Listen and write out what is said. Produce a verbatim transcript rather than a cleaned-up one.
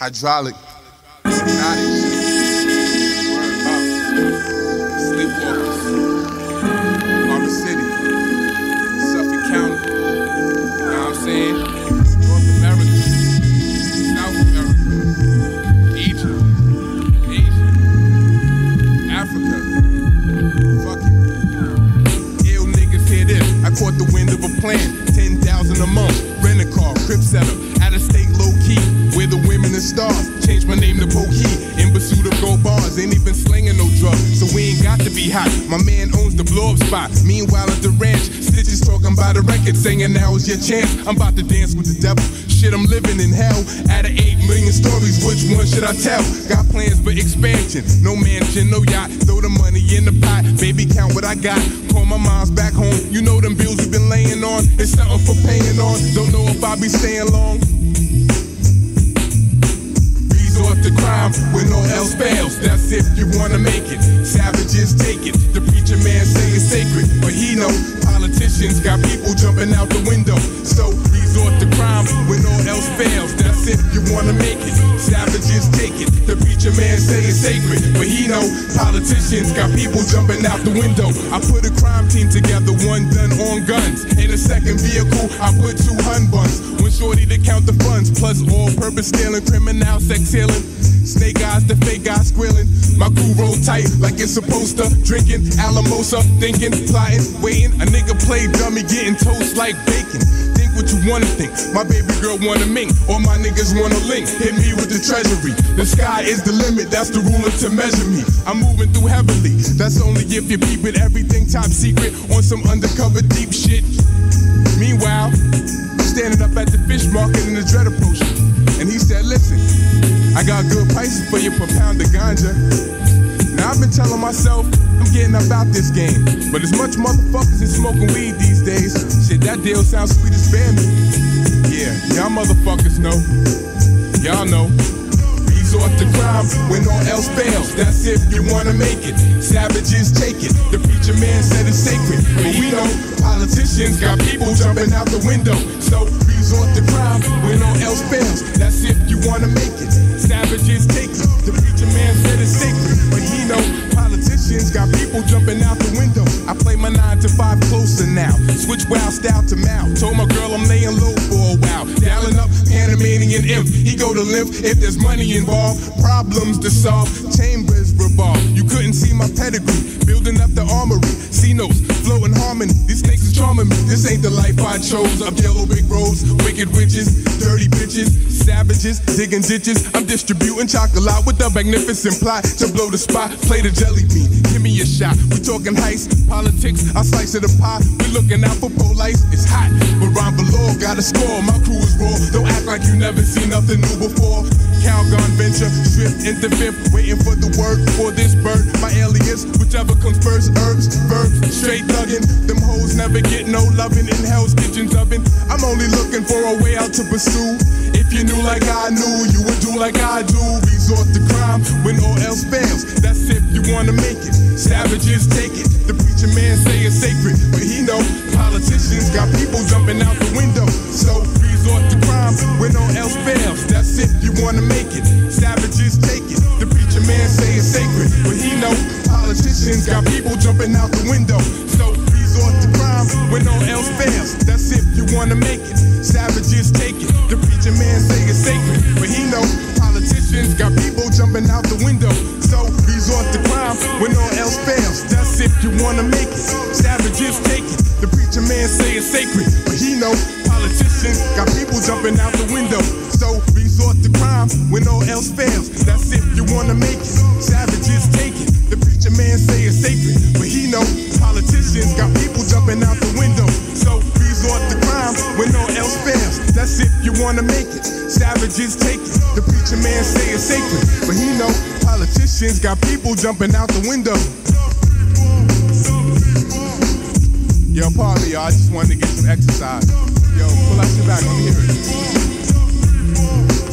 hydraulic, hypnotic shit. Word up. Sleepwalkers. Harbor City. Suffolk County. You know what I'm saying? North America. South America. Egypt. Asia. Africa. Fuck it. Ill niggas hear this. I caught the wind of a plan. ten thousand a month. Rent a car. Crib setup. Out of state low key. Where the women and stars. Change my name to Pokey. In pursuit of gold bars. Ain't even slinging no drugs. So we ain't got to be hot. My man owns the blow up spot. Meanwhile at the ranch. Stitches talking about a record. Saying now is your chance. I'm about to dance with the devil. Shit, I'm living in hell. Out of eight million stories, which one should I tell? Got plans for expansion. No mansion, no yacht. Throw the money in the pot. Baby, count what I got. Call my mom's back home. You know them bills we've been laying on. It's something for paying on. Don't know if I'll be staying long. Resort to crime when all else fails. That's if you wanna make it. Savages take it. The preacher man say it's sacred, but he know politicians got people jumping out the window. So resort to crime when all else fails. That's if you wanna make it. Savages take it. The preacher man say it's sacred, but he know politicians got people jumping out the window. I put a crime team together, one done on guns. In a second vehicle, I put two hun buns. One shorty to count the funds, plus all-purpose stealing, criminal sex healing. Snake eyes, the fake guys squealing. My crew roll tight like it's supposed to. Drinking, Alamosa, thinking, plotting, waiting. A nigga play dummy, getting toast like bacon. Think what you wanna think. My baby girl wanna mink. All my niggas wanna link. Hit me with the treasury. The sky is the limit, that's the ruler to measure me. I'm moving through heavily. That's only if you peep it. Everything top secret on some undercover deep shit. Meanwhile, I'm standing up at the fish market in the dread approaching. And he said, listen, I got good prices for you per pound of ganja. Now I've been telling myself, I'm getting about this game. But as much motherfuckers is smoking weed these days, shit, that deal sounds sweet as Bambi. Yeah, y'all motherfuckers know. Y'all know. Resort to crime when all else fails. That's if you wanna make it. Savages take it. The preacher man said it's sacred. But we know politicians got people jumping out the window. So resort to crime when all else fails. That's if you wanna make it. Savages take it. The preacher man said it's sacred. But he know politicians got people jumping out the window. I play my nine to five closer now. Switch wild style to mouth. Told my girl I'm laying low for a while. Dialing up Panamanian imp. He go to limp if there's money involved. Problems to solve. Chambers revolve. You couldn't see my pedigree. Building up the armory. C notes, flow in harmony. These snakes is charming me. This ain't the life I chose. Up yellow brick roads, wicked witches, dirty bitches, savages, digging ditches. I'm distributing chocolate with a magnificent plot to blow the spot. Play the jelly bean, give me a shot. We talking heist, politics, I slice of the pie. We looking out for police, it's hot. But Ron below got a score, my crew is raw. Don't act like you never seen nothing new before. Calgon venture, strip into fifth, waiting for the word for this bird. My alias, whichever comes first, herbs, verbs, straight thuggin'. Them hoes never get no lovin' in Hell's Kitchen's oven. I'm only looking for a way out to pursue. If you knew like I knew, you would do like I do. Resort to crime when all else fails. That's if you wanna make it. Savages take it. The preacher man say it's sacred, but he know politicians got people jumping out the window. So resort to crime when all else fails. That's if you wanna make it. Savages take it. The preacher man say it's sacred, but he know politicians got people jumping out the window. So resort to crime when all else fails. That's if you wanna make it. Savages take it. The preacher man say it's sacred, but he know politicians got people jumping out the window. So resort to crime when all else fails. That's if you wanna make it. Savages take it. The preacher man say it's sacred, but he know politicians got people jumping out the window. So resort to crime when all else fails. That's if you wanna make it. Savages take it. The preacher man say it's sacred, but he know politicians got people jumping out the window. So resort to crime when all else fails. That's if you wanna make it. Savages take it. The preacher man say it's sacred, but he know politicians got people jumping out the window. Yo, pardon me, y'all. I just wanted to get some exercise. Yo, pull out your back. Let me hear it.